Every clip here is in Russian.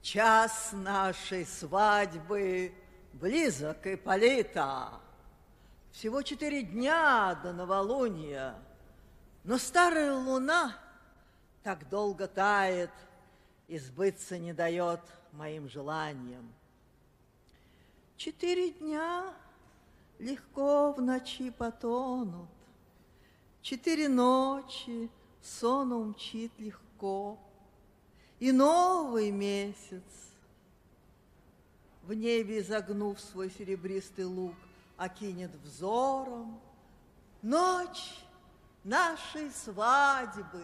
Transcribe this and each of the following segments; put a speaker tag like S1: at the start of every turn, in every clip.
S1: Час нашей свадьбы близок, Ипполита. Всего 4 дня до новолуния, но старая луна так долго тает и сбыться не дает моим желаниям. 4 дня легко в ночи потонут, 4 ночи сон умчит легко, и новый месяц, в небе изогнув свой серебристый лук, окинет взором ночь нашей свадьбы.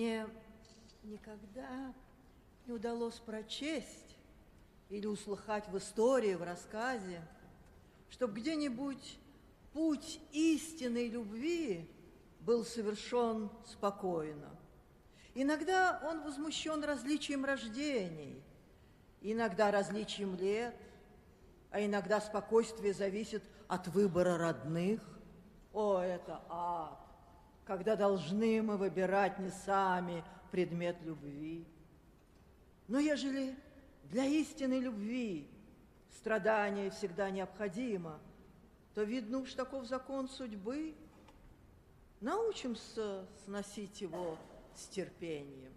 S1: Мне никогда не удалось прочесть или услыхать в истории, в рассказе, чтоб где-нибудь путь истинной любви был совершен спокойно. Иногда он возмущен различием рождений, иногда различием лет, а иногда спокойствие зависит от выбора родных. О, это ад, когда должны мы выбирать не сами предмет любви. Но ежели для истинной любви страдание всегда необходимо, то, видно уж, таков закон судьбы. Научимся сносить его с терпением.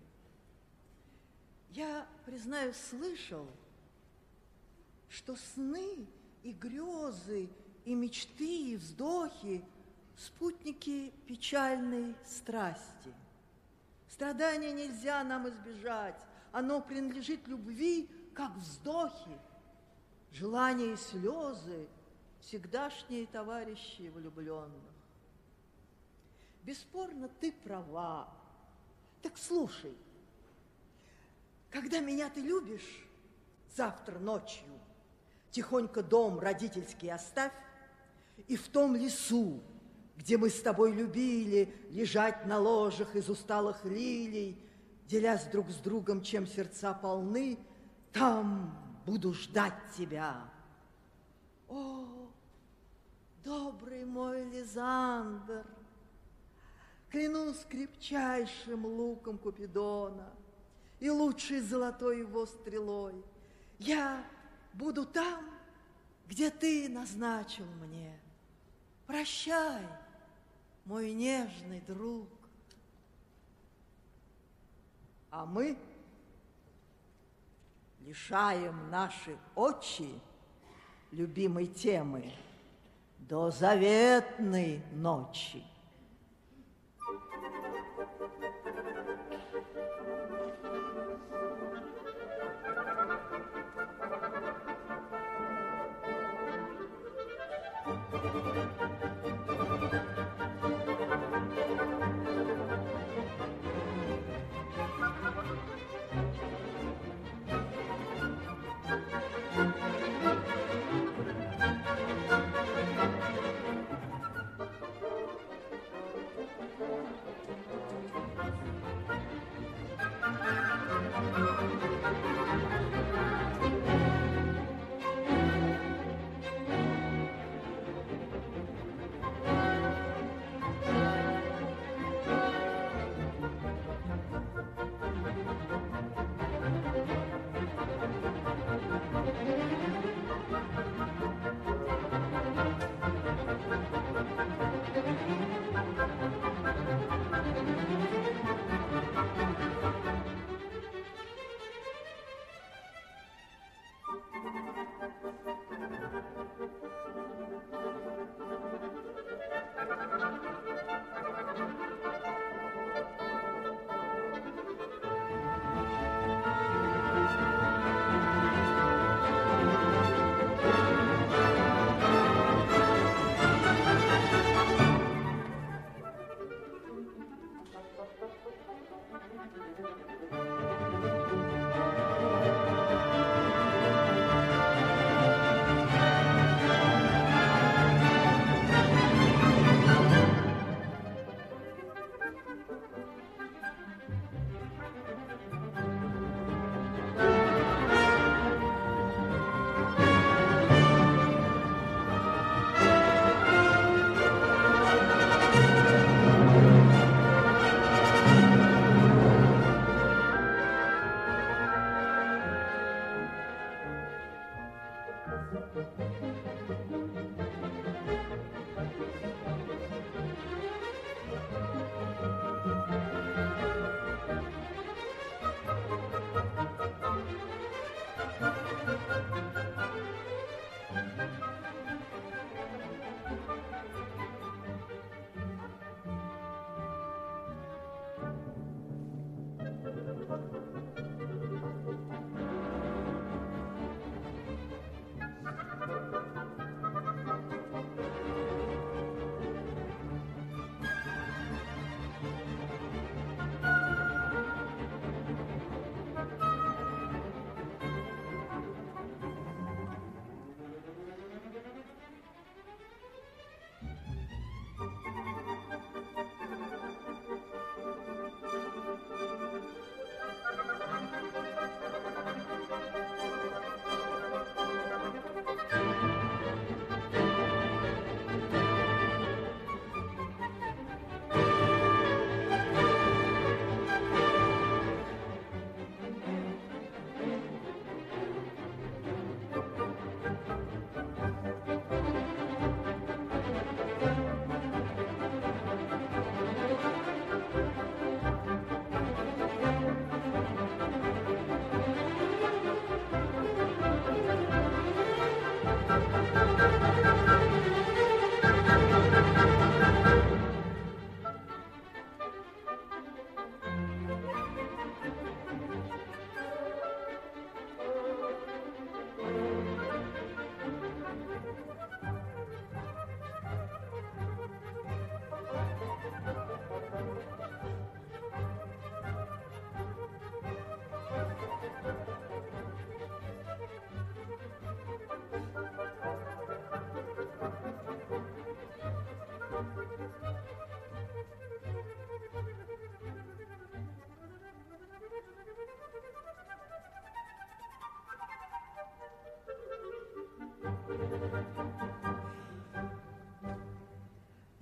S1: Я, признаюсь, слышал, что сны и грезы, и мечты, и вздохи – спутники печальной страсти. Страдания нельзя нам избежать, оно принадлежит любви, как вздохи. Желания и слезы – всегдашние товарищи влюбленных. Бесспорно, ты права. Так слушай, когда меня ты любишь, завтра ночью тихонько дом родительский оставь, и в том лесу, где мы с тобой любили лежать на ложах из усталых лилий, делясь друг с другом, чем сердца полны, там буду ждать тебя. О, добрый мой Лизандр, клянусь крепчайшим луком Купидона и лучшей золотой его стрелой, я буду там, где ты назначил мне. Прощай, мой нежный друг. А мы лишаем наши очи любимой темы до заветной ночи.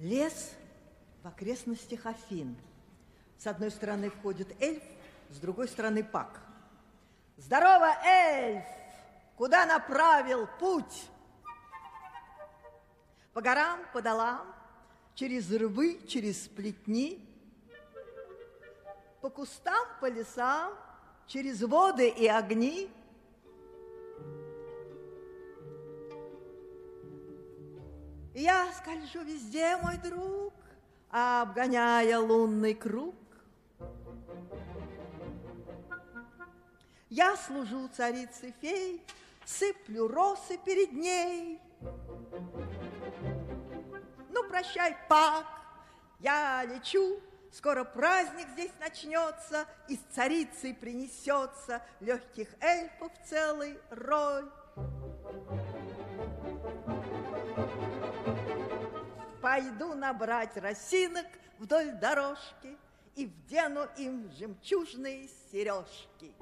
S1: Лес в окрестностях Афин. С одной стороны входит эльф, с другой стороны Пак. Здорово, эльф! Куда направил путь? По горам, по долам, через рвы, через плетни, по кустам, по лесам, через воды и огни. Я скольжу везде, мой друг, обгоняя лунный круг. Я служу царице фей, сыплю росы перед ней. Ну, прощай, Пак, я лечу, скоро праздник здесь начнется, и с царицей принесется легких эльфов целый рой. Пойду набрать росинок вдоль дорожки и вдену им жемчужные сережки.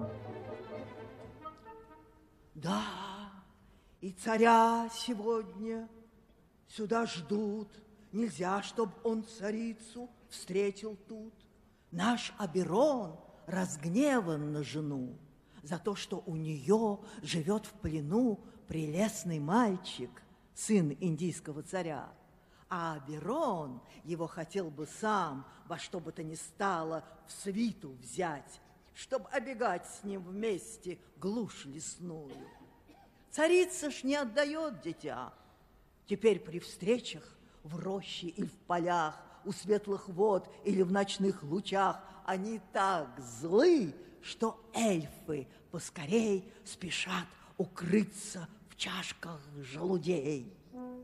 S1: Да, и царя сегодня сюда ждут. Нельзя, чтоб он царицу встретил тут. Наш Оберон разгневан на жену за то, что у нее живет в плену прелестный мальчик, сын индийского царя. А Оберон его хотел бы сам во что бы то ни стало в свиту взять, чтобы обегать с ним вместе глушь лесную. Царица ж не отдает дитя. Теперь при встречах в роще или в полях, у светлых вод или в ночных лучах они так злы, что эльфы поскорей спешат укрыться в чашках желудей.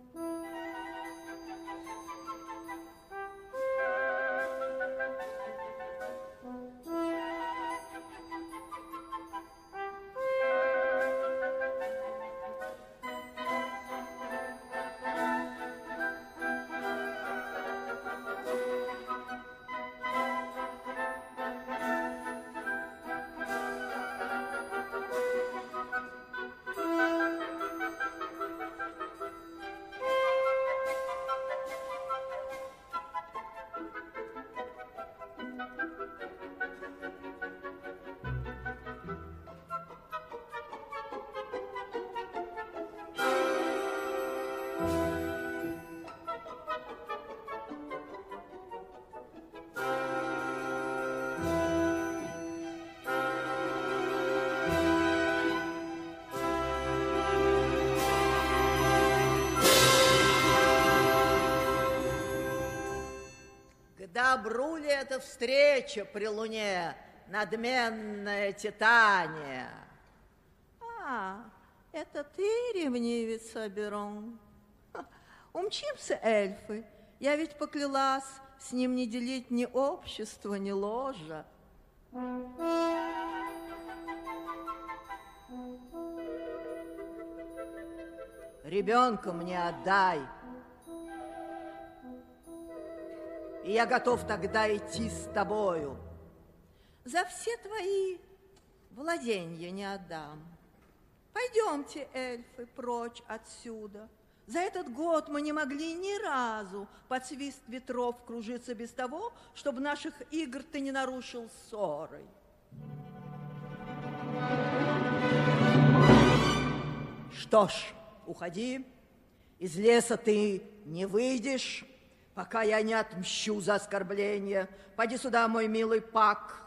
S1: Добру ли эта встреча при луне, надменная Титания? А, это ты, ревнивец Оберон? Умчимся, эльфы. Я ведь поклялась с ним не делить ни общества, ни ложа. Ребенка мне отдай. И я готов тогда идти с тобою. За все твои владенья не отдам. Пойдемте, эльфы, прочь отсюда. За этот год мы не могли ни разу под свист ветров кружиться без того, чтобы наших игр ты не нарушил ссорой. Что ж, уходи. Из леса ты не выйдешь, пока я не отмщу за оскорбление. Пойди сюда, мой милый Пак.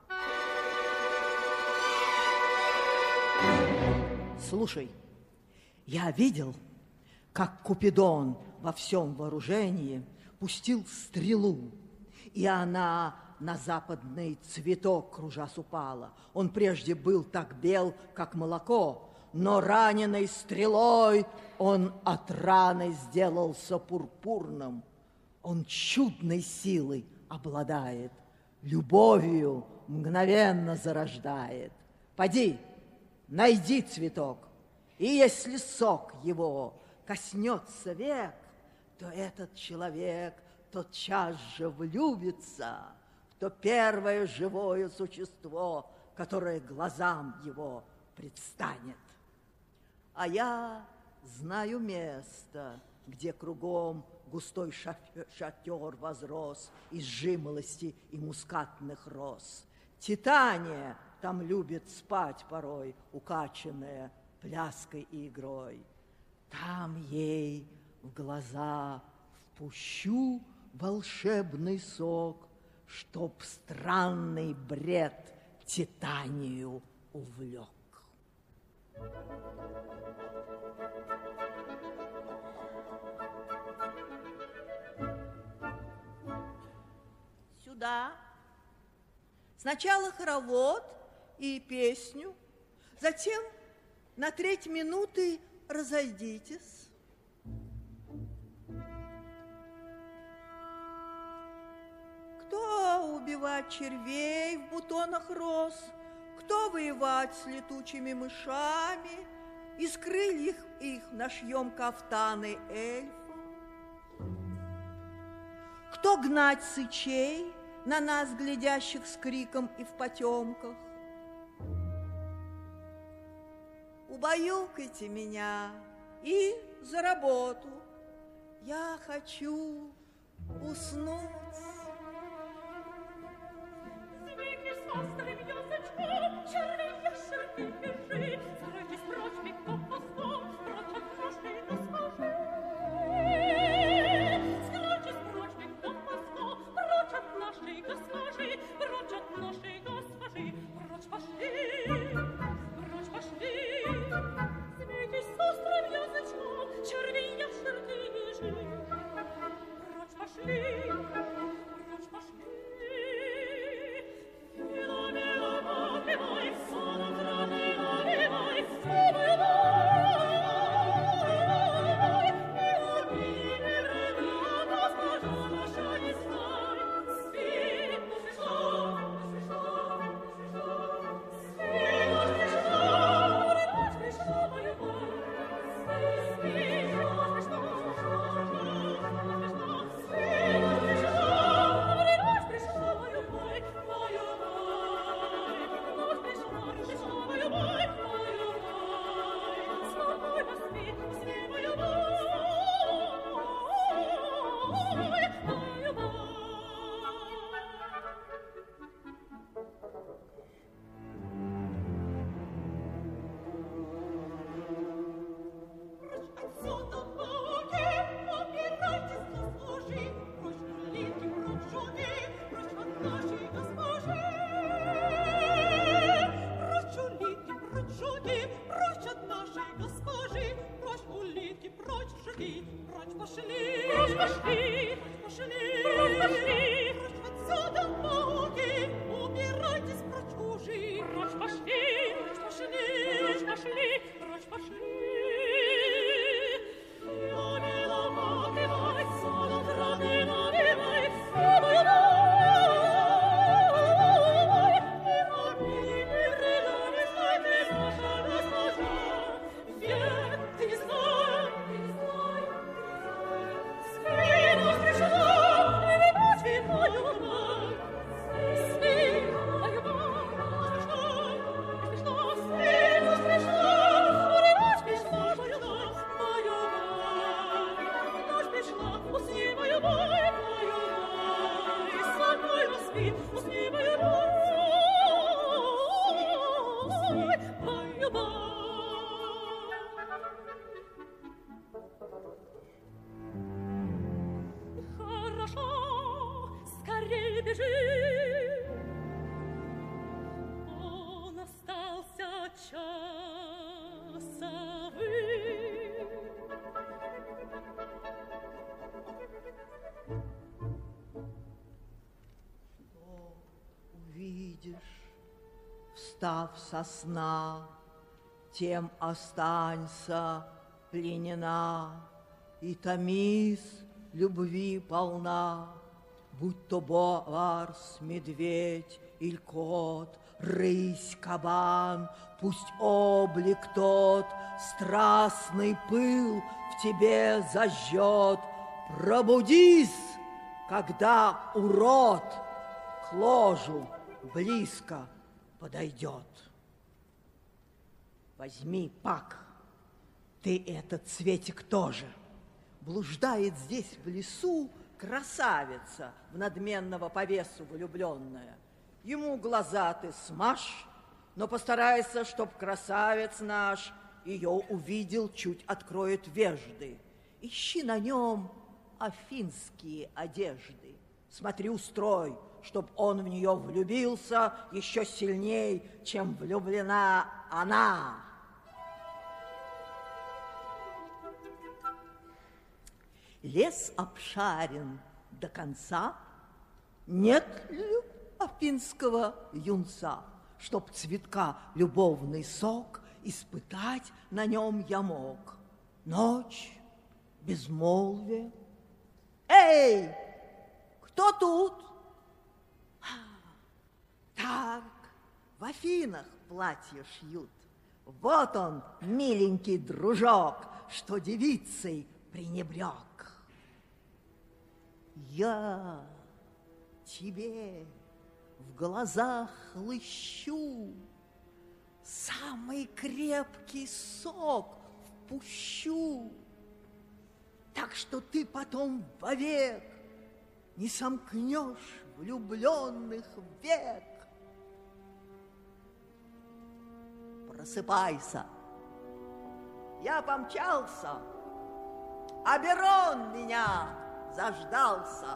S1: Слушай, я видел, как Купидон во всем вооружении пустил стрелу, и она на западный цветок кружась упала. Он прежде был так бел, как молоко, но раненой стрелой он от раны сделался пурпурным. Он чудной силой обладает, любовью мгновенно зарождает. Поди, найди цветок, и если сок его коснется век, то этот человек тотчас же влюбится в то первое живое существо, которое глазам его предстанет. А я знаю место, где кругом густой шатер возрос из жимолости и мускатных роз. Титания там любит спать порой, укачанная пляской и игрой. Там ей в глаза впущу волшебный сок, чтоб странный бред Титанию увлек. Сюда. Сначала хоровод и песню, затем на 3 минуты разойдитесь. Кто убивать червей в бутонах роз, кто воевать с летучими мышами, из крыльев их нашьем кафтаны эльфов, кто гнать сычей, на нас глядящих с криком и в потемках. Убаюкайте меня и за работу. Я хочу уснуть. Встав со сна, тем останься пленена, и томись любви полна, будь то барс, медведь или кот, рысь, кабан, пусть облик тот страстный пыл в тебе зажжет. Пробудись, когда урод к ложу близко подойдет. Возьми, Пак, ты этот цветик тоже. Блуждает здесь в лесу красавица, в надменного повесу влюбленная. Ему глаза ты смажь, но постарайся, чтоб красавец наш ее увидел, чуть откроет вежды. Ищи на нем афинские одежды. Смотри, устрой, чтоб он в нее влюбился еще сильней, чем влюблена она. Лес обшарен до конца, нет ли афинского юнца, чтоб цветка любовный сок испытать на нем я мог. Ночь, безмолвие. Эй, кто тут? Так, в Афинах платье шьют. Вот он, миленький дружок, что девицей пренебрег. Я тебе в глазах лыщу, самый крепкий сок впущу, так что ты потом вовек не сомкнешь влюбленных век. Просыпайся, я помчался, Оберон меня заждался.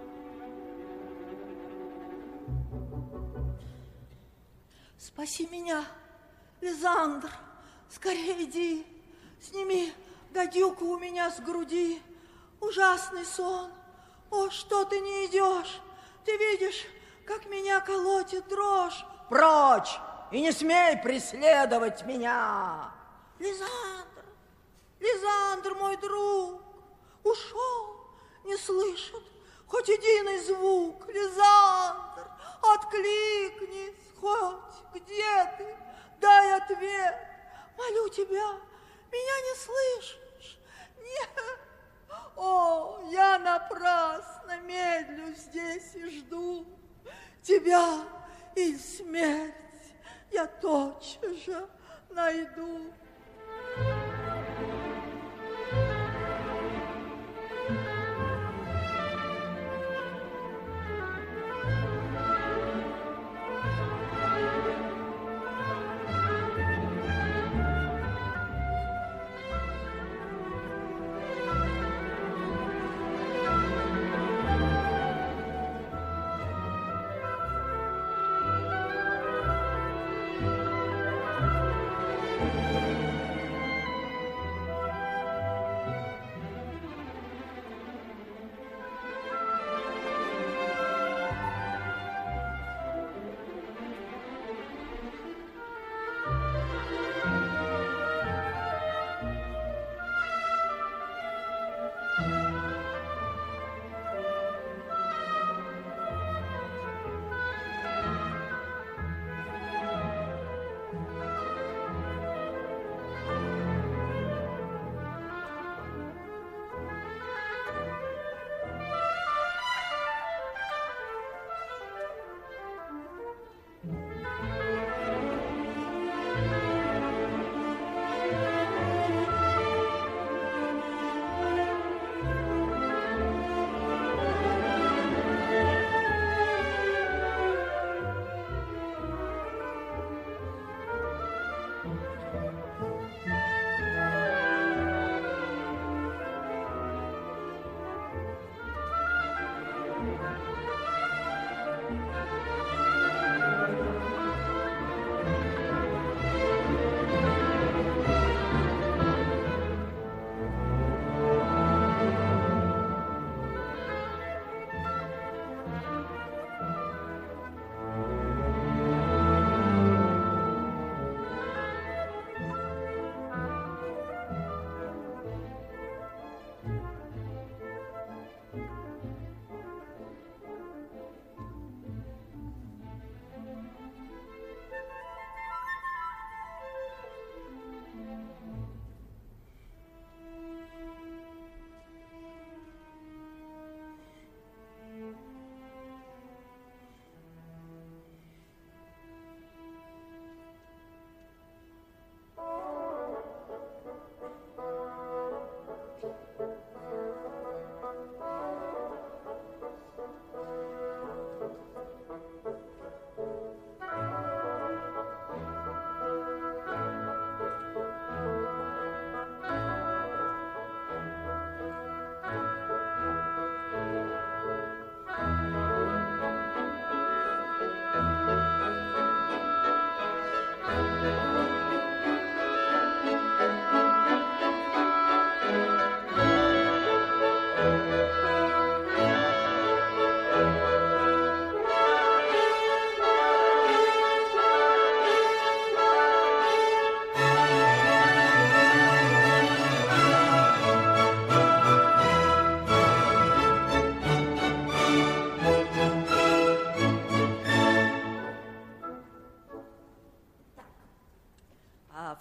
S1: Спаси меня, Лизандр, скорее иди, сними гадюку у меня с груди. Ужасный сон, о, что ты не идешь? Ты видишь, как меня колотит дрожь. Прочь, и не смей преследовать меня. Лизандр, Лизандр, мой друг, ушел, не слышит хоть единый звук. Лизандр, откликнись, хоть где ты, дай ответ. Молю тебя, меня не слышишь? Нет. О, я напрасно медлю здесь и жду тебя, и смерть я тотчас же найду.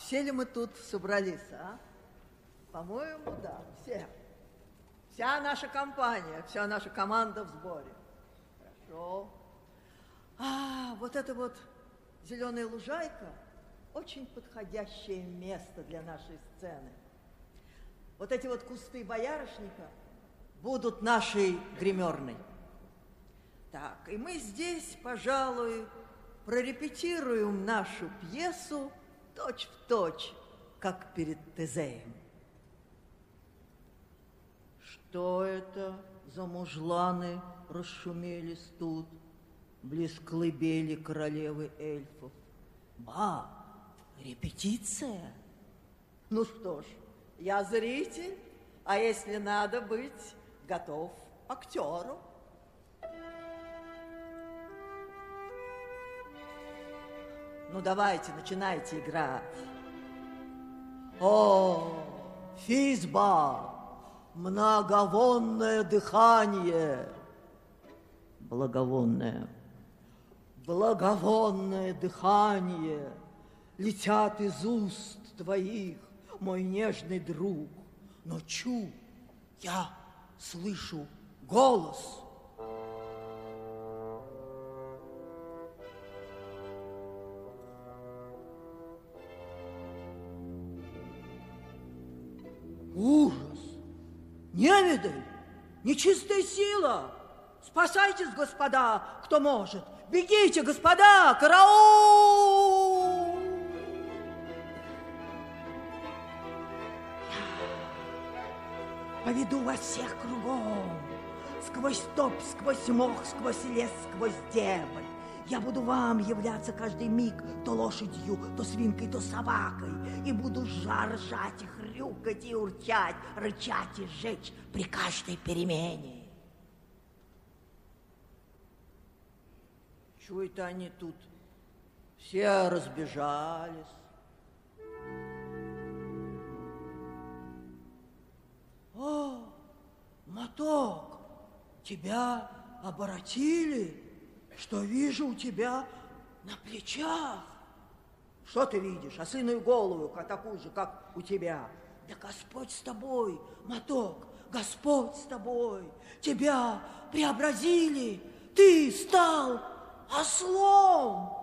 S1: все ли мы тут собрались, а? По-моему, да, все. Вся наша компания, вся наша команда в сборе. Хорошо. Вот эта вот зеленая лужайка очень подходящее место для нашей сцены. Вот эти вот кусты боярышника будут нашей гримерной. Так, и мы здесь, пожалуй, прорепетируем нашу пьесу точь-в-точь, как перед Тезеем. Что это за мужланы расшумелись тут, близ колыбели королевы эльфов? Репетиция? Ну что ж, я зритель, а если надо быть, готов актеру. Ну, давайте, начинайте играть. О, Физба, многовонное дыхание. Благовонное. Благовонное дыхание летят из уст твоих, мой нежный друг. Но я слышу голос. Ужас, невидаль, нечистая сила. Спасайтесь, господа, кто может. Бегите, господа, караул! Я поведу вас всех кругом, сквозь топь, сквозь мох, сквозь лес, сквозь дебрь. Я буду вам являться каждый миг то лошадью, то свинкой, то собакой, и буду ржать и хрюкать, и урчать, рычать и жечь при каждой перемене. Чего это они тут все разбежались? О, Моток, тебя оборотили? Что вижу у тебя на плечах? Что ты видишь? Осиную голову, такую же, как у тебя. Да Господь с тобой, Моток, Господь с тобой. Тебя преобразили, ты стал ослом.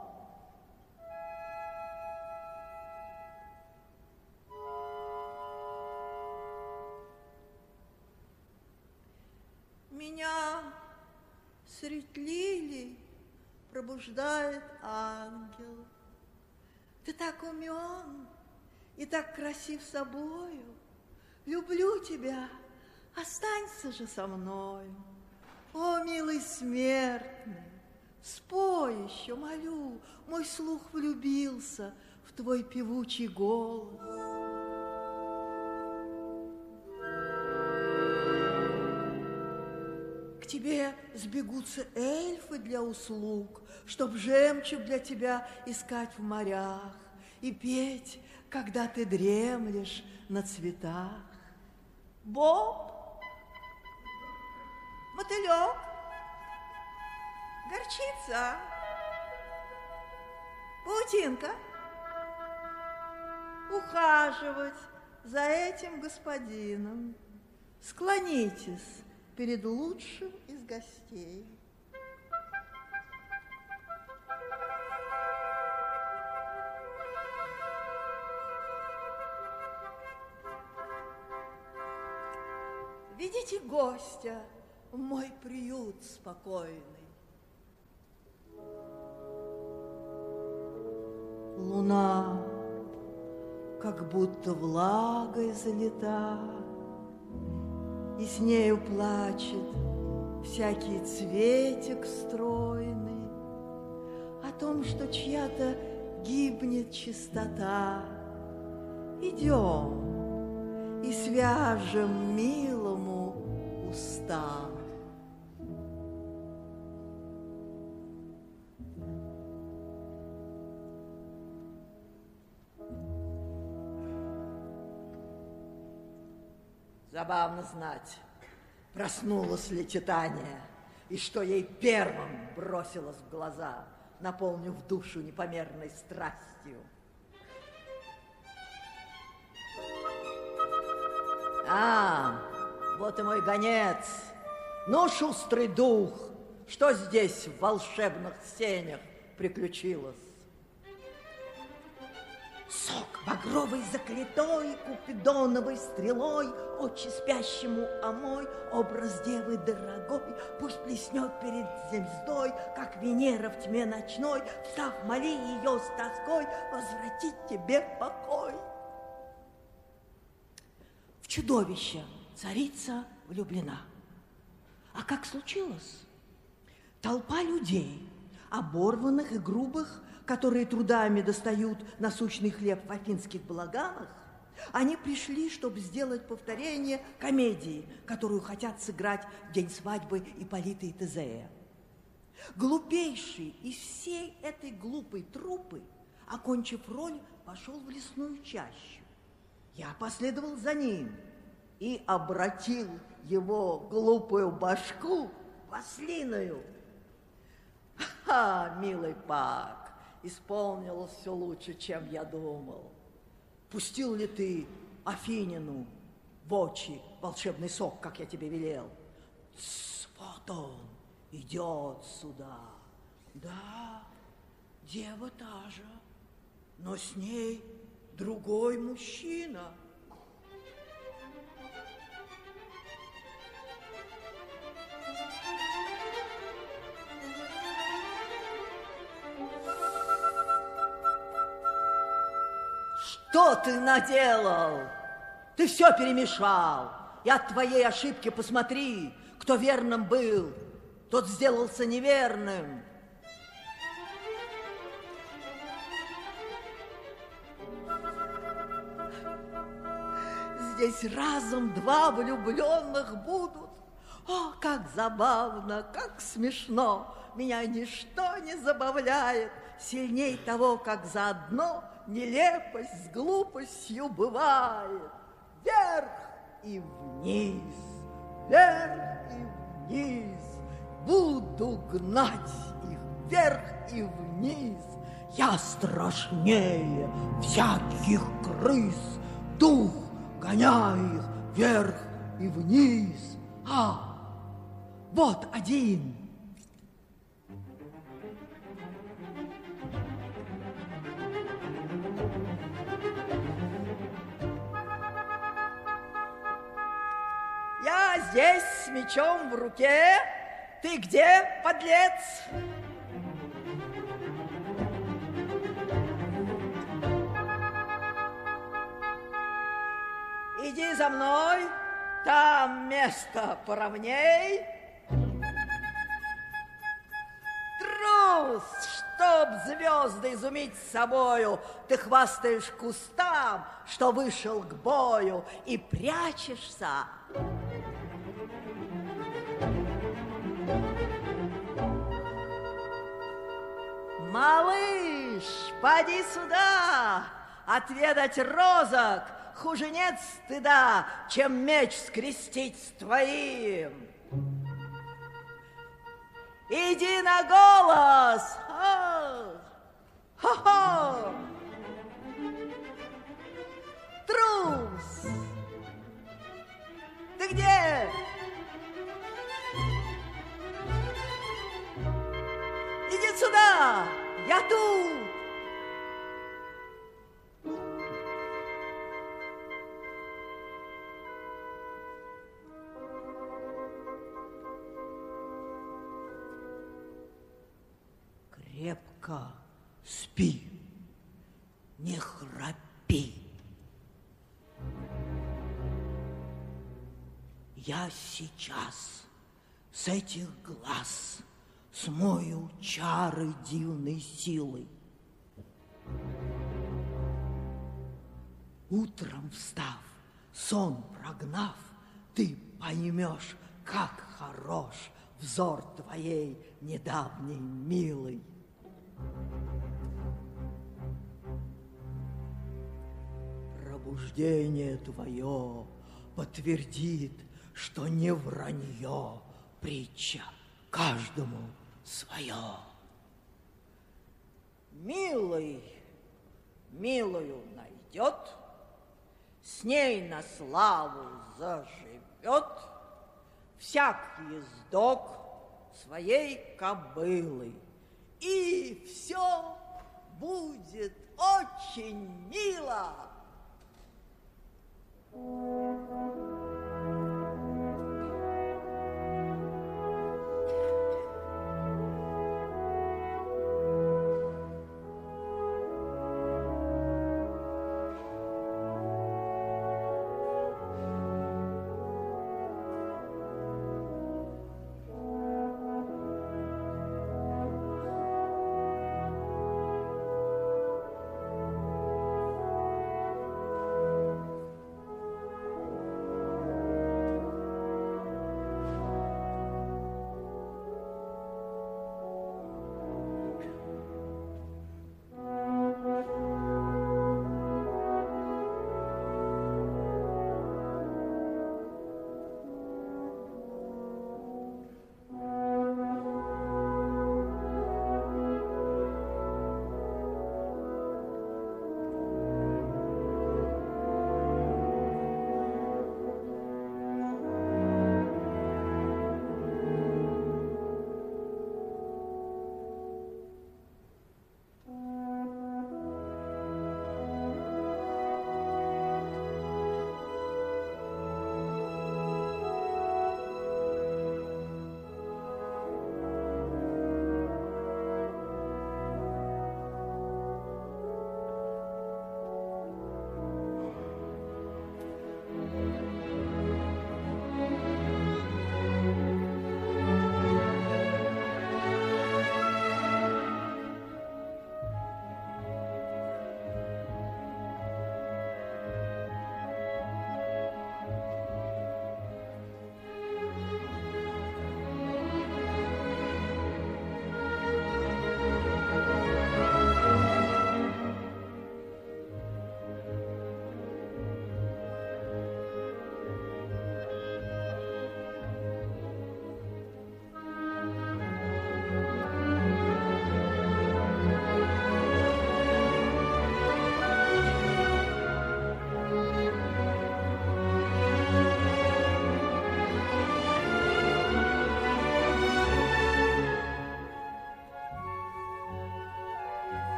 S1: Меня средь лилий пробуждает ангел. Ты так умен и так красив собою. Люблю тебя, останься же со мною. О, милый смертный, спой еще, молю, мой слух влюбился в твой певучий голос. К тебе сбегутся эльфы для услуг, чтоб жемчуг для тебя искать в морях и петь, когда ты дремлешь на цветах. Боб, мотылек, горчица, паутинка, ухаживать за этим господином. Склонитесь перед лучшим из гостей. Ведите гостя в мой приют спокойный. Луна как будто влагой залита, и с нею плачет всякий цветик стройный о том, что чья-то гибнет чистота. Идем и свяжем милому уста. Забавно знать, проснулось ли Титания, и что ей первым бросилось в глаза, наполнив душу непомерной страстью. А, вот и мой гонец. Ну, шустрый дух, что здесь в волшебных сенях приключилось? Сок багровый заклятой, купидоновой стрелой, очи спящему омой, образ девы дорогой, пусть плеснет перед звездой, как Венера в тьме ночной, встав, моли ее с тоской, возвратить тебе покой. В чудовище царица влюблена. А как случилось? Толпа людей, оборванных и грубых, которые трудами достают насущный хлеб в афинских балаганах, они пришли, чтобы сделать повторение комедии, которую хотят сыграть в день свадьбы Ипполита и Тезея. Глупейший из всей этой глупой труппы, окончив роль, пошел в лесную чащу. Я последовал за ним и обратил его глупую башку в ослиную. Ха, милый Пак, исполнилось все лучше, чем я думал. Пустил ли ты Афинину в очи волшебный сок, как я тебе велел? Вот он идет сюда. Да, дева та же, но с ней другой мужчина. Что ты наделал? Ты все перемешал. И от твоей ошибки посмотри, кто верным был, тот сделался неверным. Здесь разом два влюбленных будут. О, как забавно, как смешно. Меня ничто не забавляет сильней того, как заодно нелепость с глупостью бывает. Вверх и вниз, вверх и вниз. Буду гнать их вверх и вниз. Я страшнее всяких крыс. Дух, гоняя их вверх и вниз. А, вот один. Я здесь с мечом в руке. Ты где, подлец? Иди за мной, там место поровней. Трус, чтоб звезды изумить собою, ты хвастаешь кустам, что вышел к бою, и прячешься. Малыш, поди сюда, отведать розок хуже нет стыда, чем меч скрестить с твоим. Иди на голос! Хо-хо! Трус! Ты где? Иди сюда! Я тут! Крепко спи, не храпи. Я сейчас с этих глаз смою чары дивной силой. Утром встав, сон прогнав, ты поймешь, как хорош взор твоей недавней милой. Пробуждение твое подтвердит, что не вранье притча, каждому свое. Милый милую найдет, с ней на славу заживет всяк ездок своей кобылы, и все будет очень мило.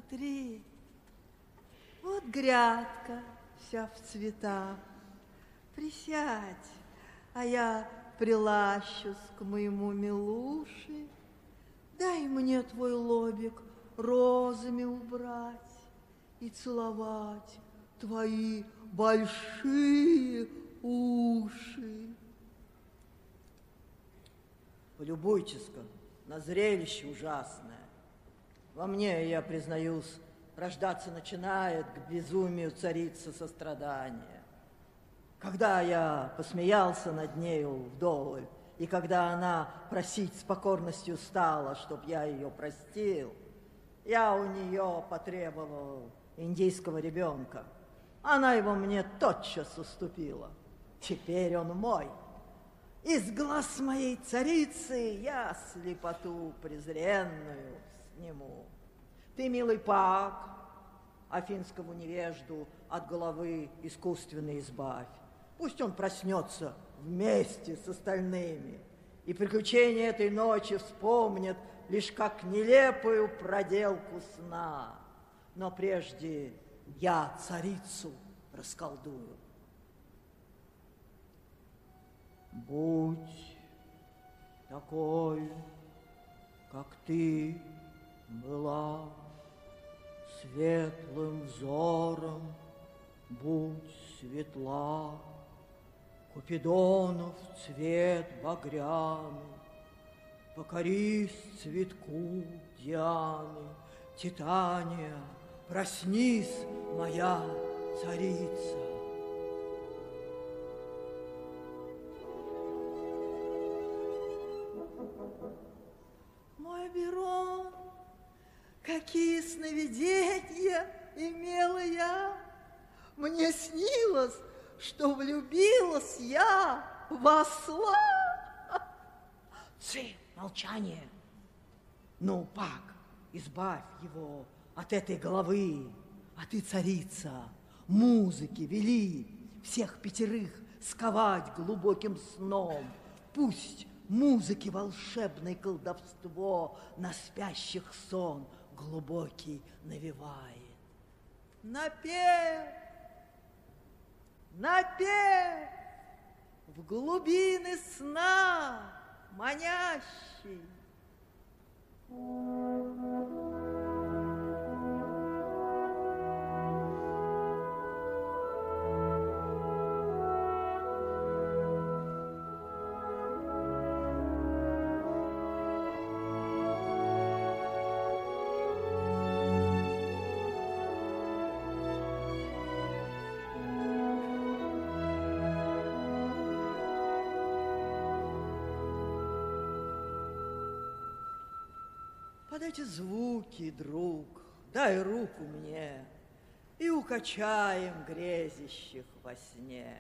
S1: смотри, вот грядка вся в цветах. Присядь, а я прилащусь к моему милуше. Дай мне твой лобик розами убрать и целовать твои большие уши. Полюбуйтесь-ка на зрелище ужасное. Во мне, я признаюсь, рождаться начинает к безумию царица сострадания. Когда я посмеялся над нею вдоволь, и когда она просить с покорностью стала, чтоб я ее простил, я у нее потребовал индийского ребенка. Она его мне тотчас уступила. Теперь он мой. Из глаз моей царицы я слепоту презренную сниму. Ты, милый Пак, афинскому невежду от головы искусственно избавь. Пусть он проснется вместе с остальными, и приключения этой ночи вспомнит лишь как нелепую проделку сна. Но прежде я царицу расколдую. Будь такой, как ты была, светлым взором будь светла, Купидонов цвет багряный, покорись цветку Дианы, Титания, проснись, моя царица. Мой Берон, какие сновидения имела я! Мне снилось, что влюбилась я в осла. Ци, молчание. Ну, Пак, избавь его от этой головы. А ты, царица, музыки вели всех пятерых сковать глубоким сном. Пусть музыки волшебное колдовство на спящих сон глубокий навевает. Напев! Напев в глубины сна манящий. Под эти звуки, друг, дай руку мне, и укачаем грезящих во сне.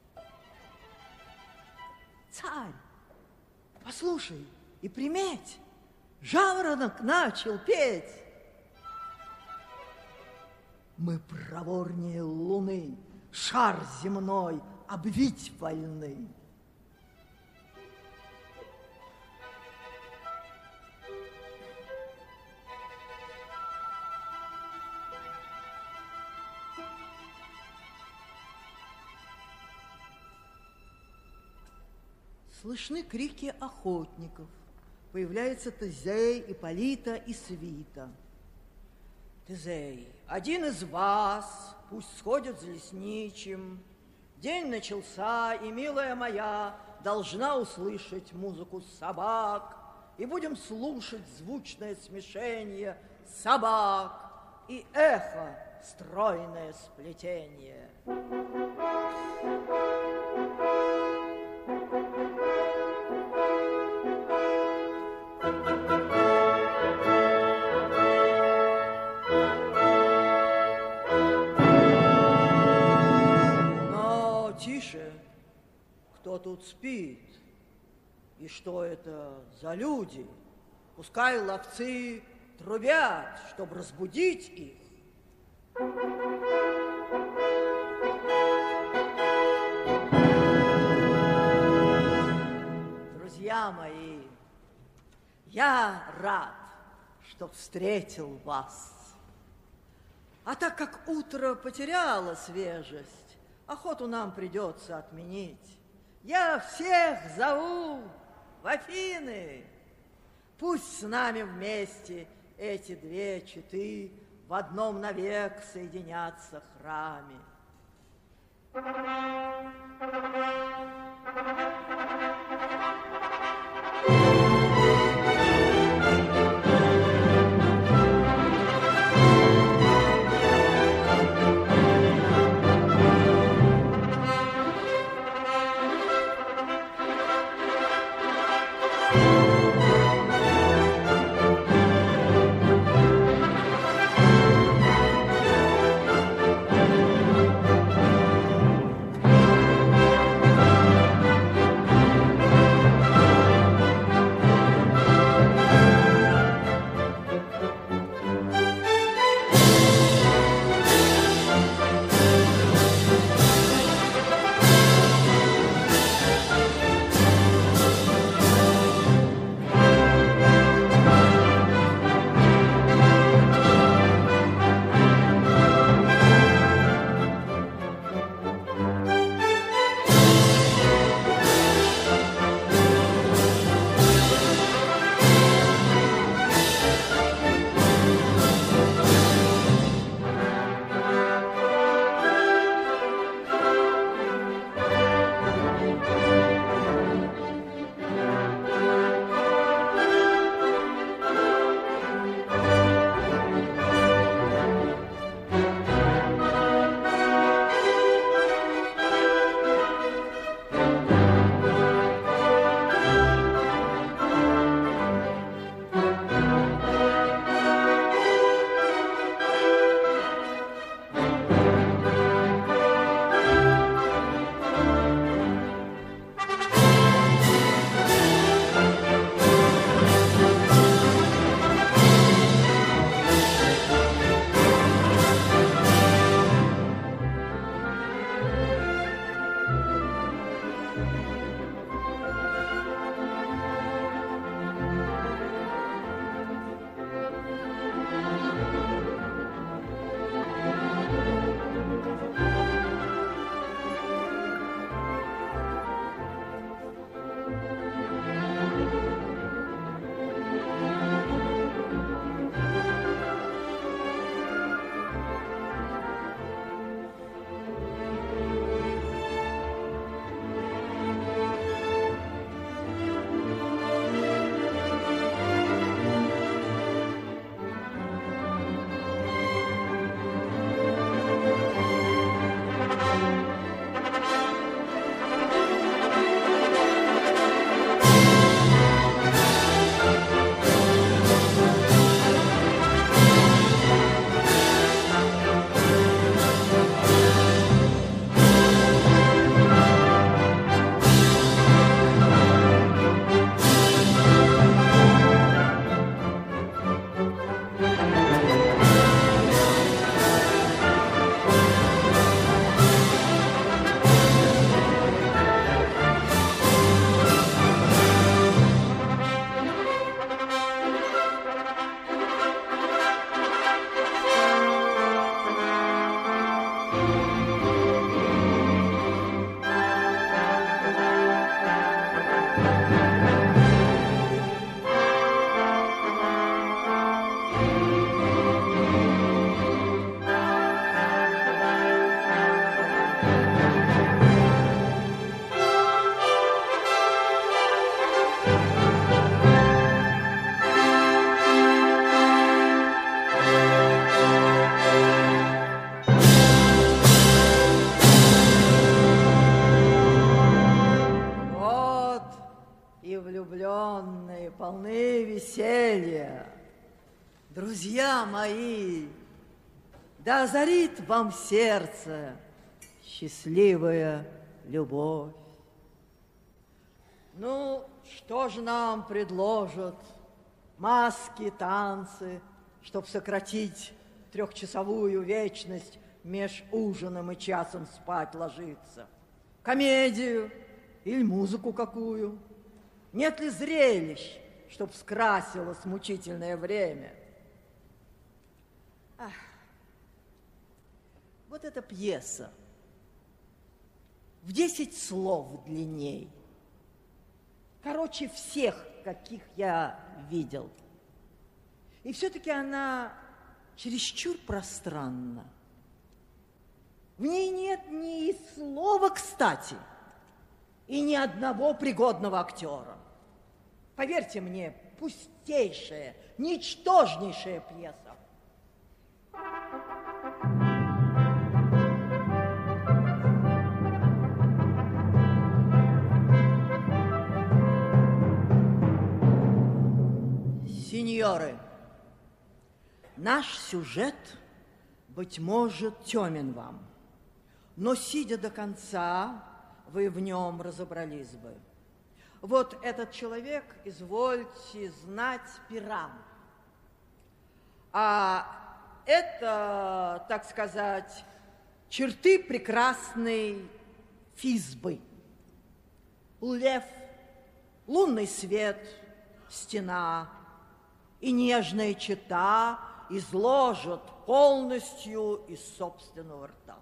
S1: Царь, послушай и приметь, жаворонок начал петь. Мы проворнее луны, шар земной обвить вольны. Слышны крики охотников. Появляется Тезей, Ипполита и свита. Тезей, один из вас пусть сходит за лесничим. День начался, и, милая моя, должна услышать музыку собак, и будем слушать звучное смешение собак и эхо стройное сплетение. Кто тут спит, и что это за люди? Пускай ловцы трубят, чтобы разбудить их. Друзья мои, я рад, что встретил вас. А так как утро потеряло свежесть, охоту нам придется отменить. Я всех зову в Афины. Пусть с нами вместе эти две четы в одном навек соединятся храме. влюбленные, полны веселья. Друзья мои, да озарит вам сердце счастливая любовь. Ну, что же нам предложат маски, танцы, чтоб сократить трехчасовую вечность меж ужином и часом спать ложиться? Комедию или музыку какую? Нет ли зрелищ, чтоб скрасило мучительное время? Вот эта пьеса в 10 слов длинней. Короче всех, каких я видел. И все-таки она чересчур пространна. В ней нет ни слова «кстати» и ни одного пригодного актера. Поверьте мне, пустейшая, ничтожнейшая пьеса. Сеньоры, наш сюжет, быть может, темен вам, но, сидя до конца, вы в нем разобрались бы. Вот этот человек, извольте знать, Пирам. А это, так сказать, черты прекрасной Физбы. Лев, лунный свет, стена и нежная чета изложат полностью из собственного рта.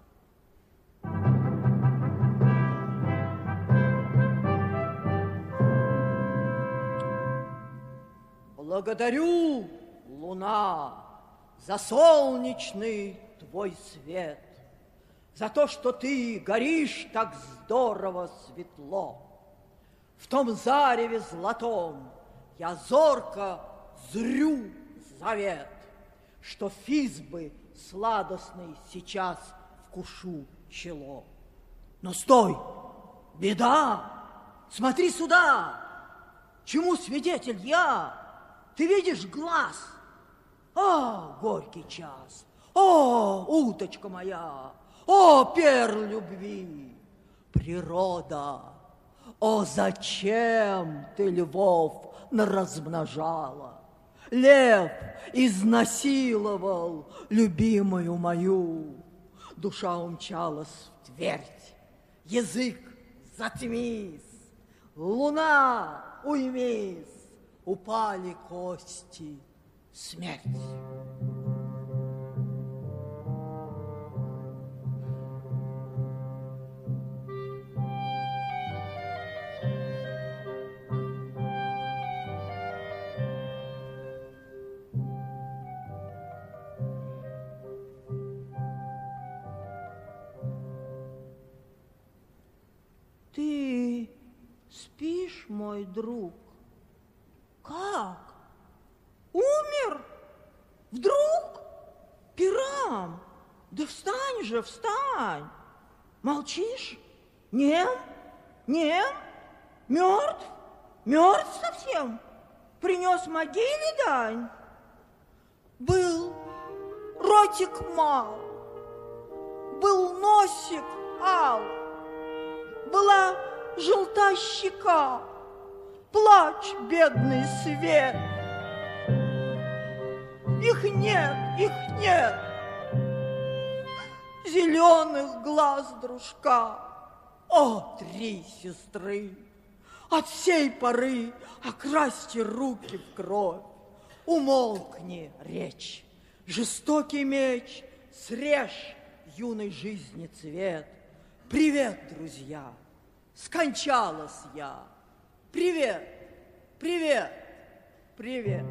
S1: Благодарю, луна, за солнечный твой свет, за то, что ты горишь так здорово светло. В том зареве золотом я зорко зрю завет, что Физбы сладостный сейчас вкушу чело. Но стой, беда, смотри сюда, чему свидетель я? Ты видишь глаз? О, горький час! О, уточка моя! О, перл любви! Природа! О, зачем ты львов размножала? Лев изнасиловал любимую мою. Душа умчалась в твердь, язык затмись, луна уймись, упали кости, смерть. Ты спишь, мой друг? Как? Умер? Вдруг? Пирам? Да встань же, встань! Молчишь? Нем? Нем? Мертв? Мертв совсем? Принес могиле дань? Был ротик мал, был носик ал, была желта щека, плачь, бедный свет. Их нет, их нет. Зеленых глаз дружка. О, 3 сестры, от всей поры окрасьте руки в кровь. Умолкни речь, жестокий меч, срежь юной жизни цвет. Привет, друзья, скончалась я. Привет, привет, привет.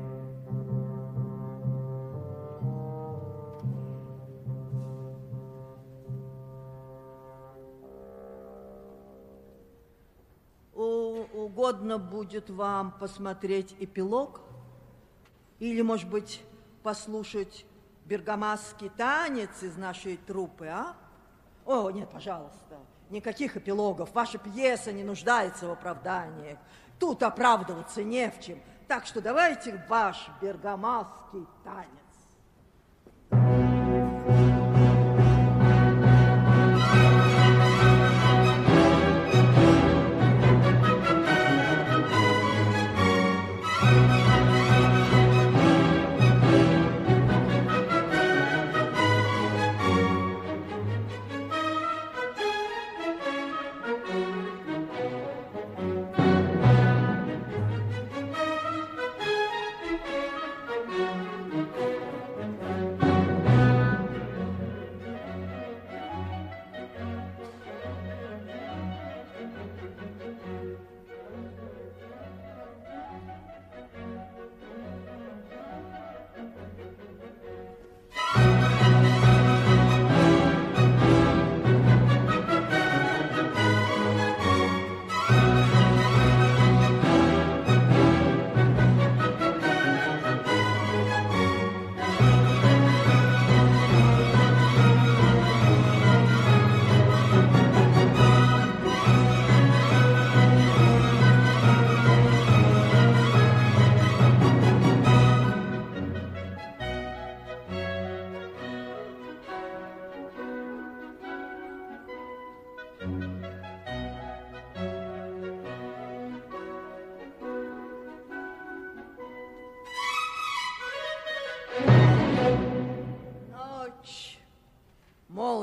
S1: Угодно будет вам посмотреть эпилог? Или, может быть, послушать бергамасский танец из нашей труппы, а? О, нет, пожалуйста, никаких эпилогов. Ваша пьеса не нуждается в оправданиях. Тут оправдываться не в чем. Так что давайте ваш бергамасский танец.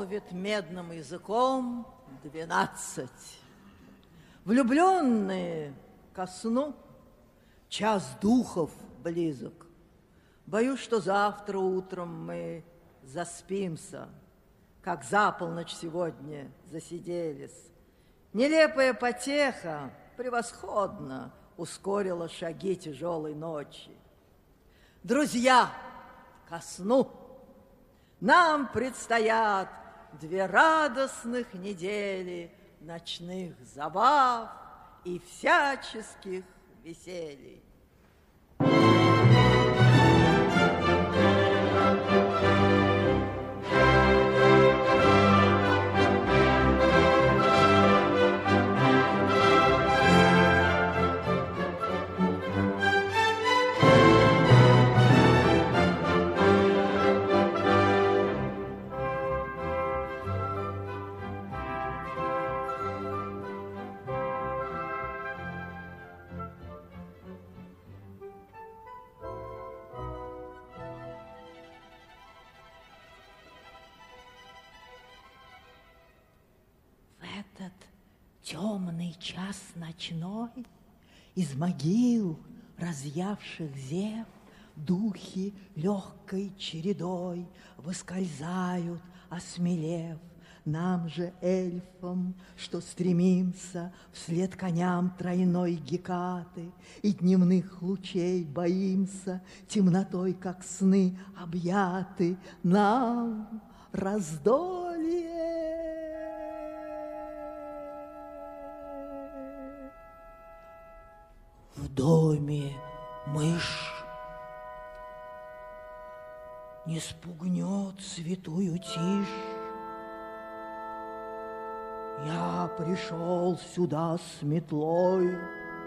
S1: молвит медным языком 12. Влюбленные ко сну, час духов близок. Боюсь, что завтра утром мы заспимся, как за полночь сегодня засиделись. Нелепая потеха превосходно ускорила шаги тяжелой ночи. Друзья, ко сну! Нам предстоят 2 радостных недели ночных забав и всяческих веселий. Этот темный час ночной из могил разъявших зев духи легкой чередой выскользают, осмелев. Нам же, эльфам, что стремимся вслед коням тройной Гекаты и дневных лучей боимся, темнотой, как сны, объяты, нам раздолье. В доме мышь не спугнет святую тишь. Я пришел сюда с метлой.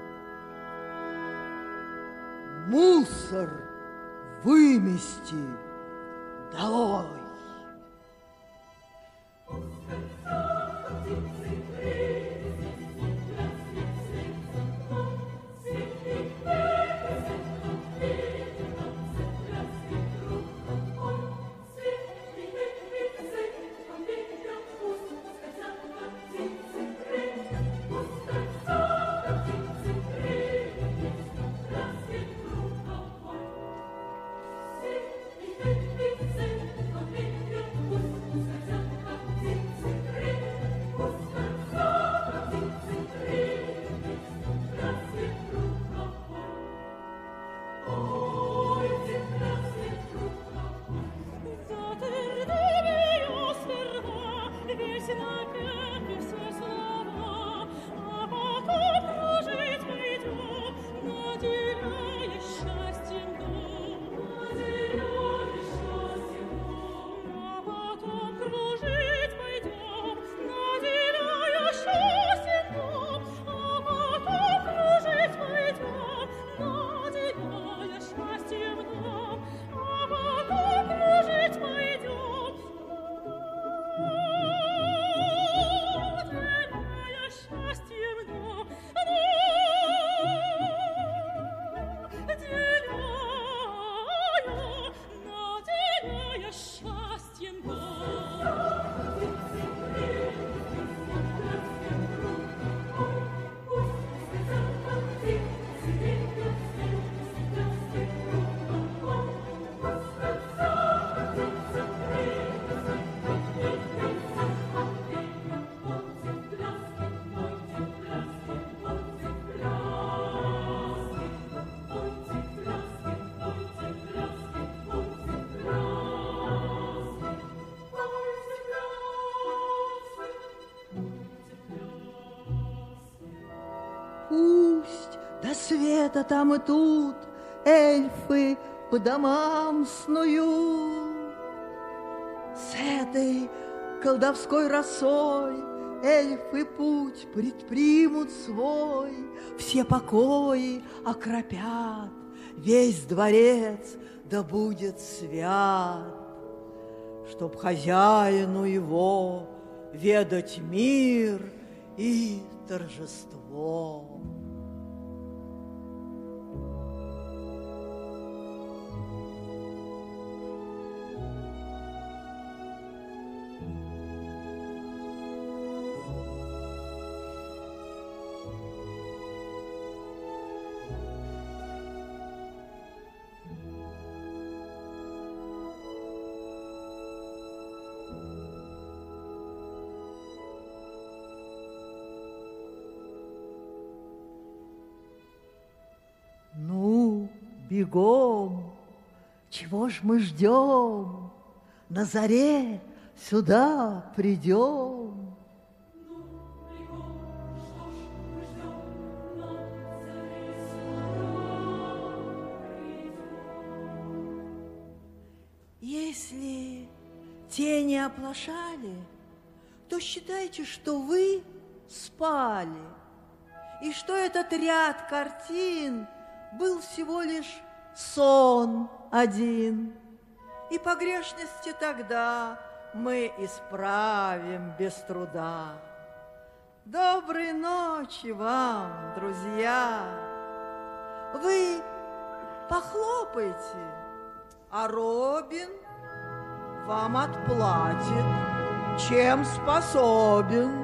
S1: Мусор вымести долой. Пусть до света там и тут эльфы по домам снуют. С этой колдовской росой эльфы путь предпримут свой, все покои окропят, весь дворец да будет свят, чтоб хозяину его ведать мир и торжество. бегом. Чего ж мы ждем? На заре сюда придем. Если тени оплошали, то считайте, что вы спали, и что этот ряд картин был всего лишь сон один. И погрешности тогда мы исправим без труда. Доброй ночи вам, друзья! Вы похлопайте, а Робин вам отплатит, чем способен.